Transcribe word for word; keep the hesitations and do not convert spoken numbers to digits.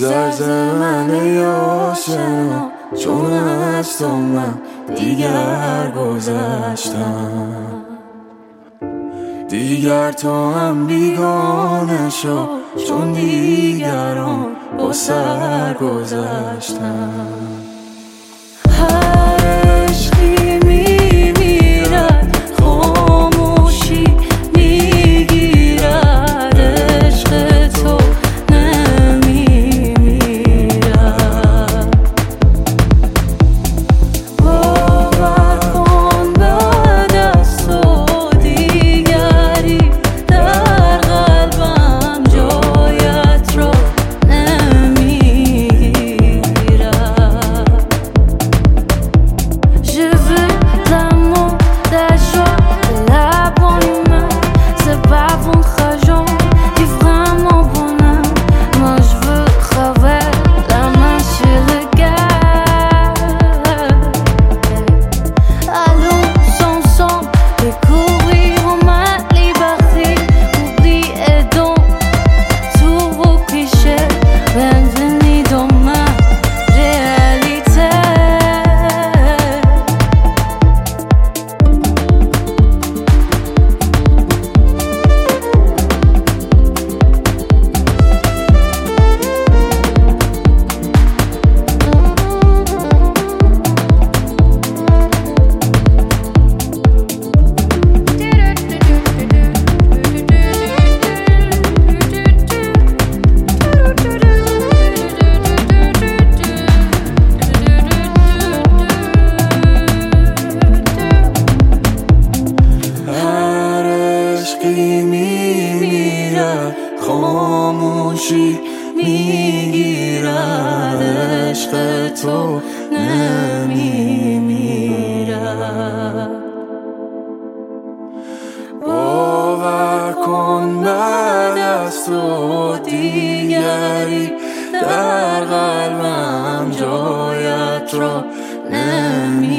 زرزر من آشنا، چون از تو من دیگر گذشتم. دیگر تو هم بیگانه شو، چون دیگران با سر گذشتم. هر عشقی میمیرد، خاموشی میگیرد، عشق تو نمیمیرد. باور کن بعد از تو دیگری در قلبم جایت را میمیرد، خاموشی میگیرد، عشق تو نمیمیرد. باور کن بعد از تو دیگری در قلبم جایت را نمی‌یابد.